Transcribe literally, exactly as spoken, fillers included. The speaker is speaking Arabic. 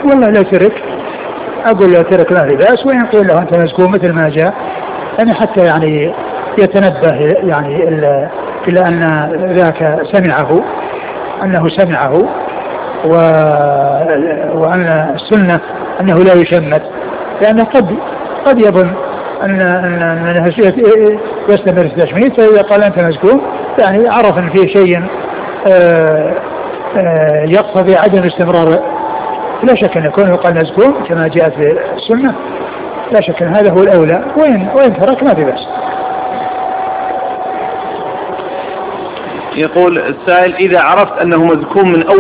والله لا ترك، أقول له ترك لا لباس، وإن قيل له أنت مزكوم مثل ما جاء، يعني حتى يعني يتنبه يعني إلى أن ذاك سمعه، أنه سمعه، و... وأن السنة أنه لا يشمت، لأنه قد قد يظن أن أن يستمر في التشميت، فإذا قال أنت مزكوم يعني عرف أن فيه شيء يقتضي عدم استمرار. لا شك أن يكون يقال مزكوم كما جاءت في السنة، لا شك أن هذا هو الأولى، وإن وإن ترك ما في بأس. يقول السائل: إذا عرفت أنه مزكوم من أول